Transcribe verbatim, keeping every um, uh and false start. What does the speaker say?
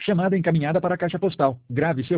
Chamada encaminhada para a caixa postal. Grave seu